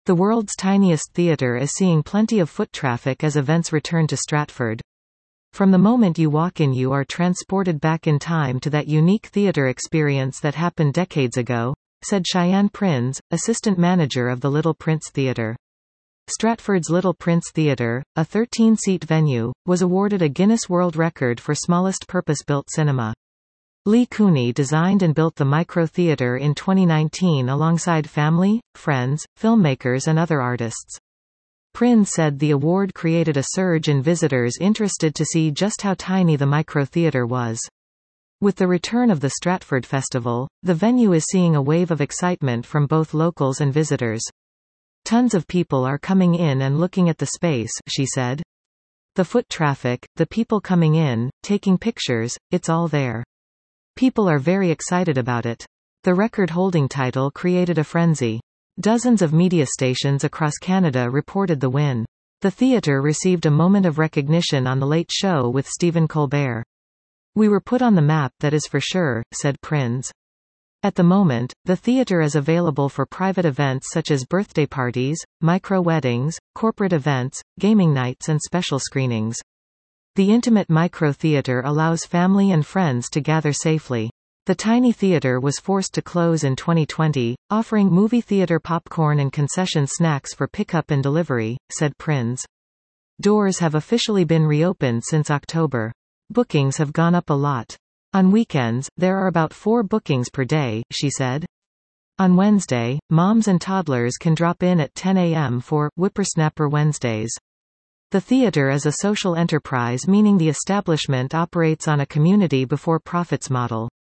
The world's tiniest theatre is seeing plenty of foot traffic as events return to Stratford. From the moment you walk in, you are transported back in time to that unique theatre experience that happened decades ago, said Cheyenne Prinz, assistant manager of the Little Prince Theatre. Stratford's Little Prince Theatre, a 13-seat venue, was awarded a Guinness World Record for smallest purpose-built cinema. Lee Cooney designed and built the Micro Theatre in 2019 alongside family, friends, filmmakers and other artists. Prinz said the award created a surge in visitors interested to see just how tiny the Micro Theatre was. With the return of the Stratford Festival, the venue is seeing a wave of excitement from both locals and visitors. Tons of people are coming in and looking at the space, she said. The foot traffic, the people coming in, taking pictures, it's all there. People are very excited about it. The record-holding title created a frenzy. Dozens of media stations across Canada reported the win. The theatre received a moment of recognition on The Late Show with Stephen Colbert. "We were put on the map, that is for sure," said Prinz. At the moment, the theatre is available for private events such as birthday parties, micro-weddings, corporate events, gaming nights and special screenings. The intimate Micro Theatre allows family and friends to gather safely. The tiny theatre was forced to close in 2020, offering movie theatre popcorn and concession snacks for pickup and delivery, said Prinz. Doors have officially been reopened since October. Bookings have gone up a lot. On weekends, there are about 4 bookings per day, she said. On Wednesday, moms and toddlers can drop in at 10 a.m. for Whippersnapper Wednesdays. The theatre is a social enterprise, meaning the establishment operates on a community before profits model.